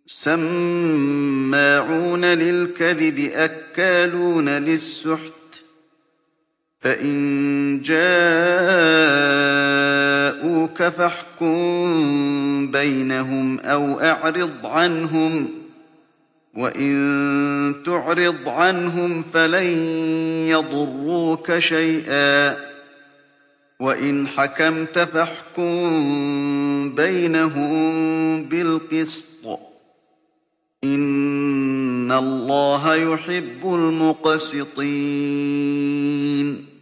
سَمَّاعُونَ لِلْكَذِبِ أَكَّالُونَ لِلسُّحْتِ فَإِن جَاءُوكَ فَاحْكُم بَيْنَهُمْ أَوْ أَعْرِضْ عَنْهُمْ ۖ وَإِن تُعْرِضْ عَنْهُمْ فَلَن يَضُرُّوكَ شَيْئًا ۖ وَإِنْ حَكَمْتَ فَاحْكُم بَيْنَهُم بِالْقِسْطِ ۚ إِنَّ اللَّهَ يُحِبُّ الْمُقْسِطِينَ